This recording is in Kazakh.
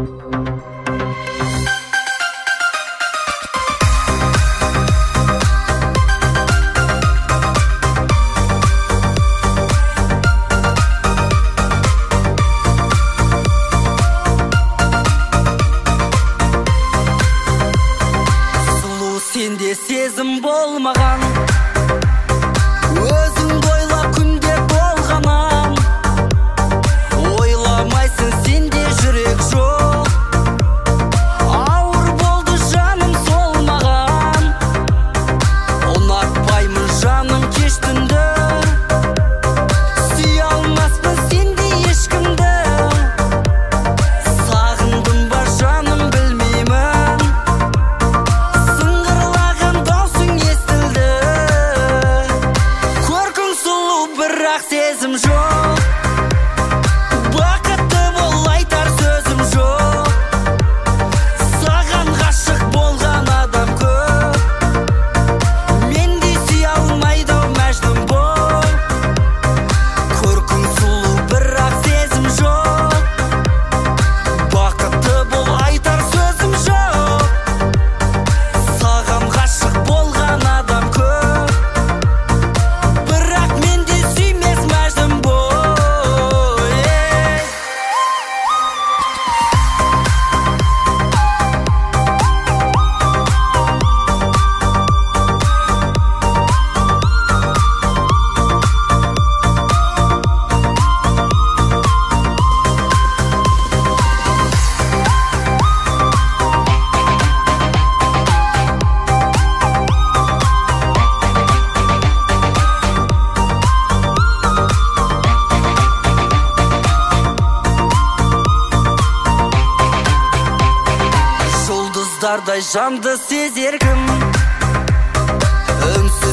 Сенде сезім болмаған, өзіңді ойлап күнде толғанам. Ойламайсың, сенде жүрек жоқ, ауыр болды жаным сол маған. Ұнатпаймын жаным кеш түнді, сүйе алмаспын сендей ешкімді. Сағындым ба жаным білмеймін, сезім жоқ, бақытты бол айтар сөзім жоқ. Саған ғашық болған адам көп, мендей сүйе алмайды мәжнүн бол. Көркің сұлу бірақ сезім жоқ, бақытты бол айтар сөзім жоқ. Саған ғашық болған адам көп, бірақ мендей жұлдыздардай жанды сезер кім?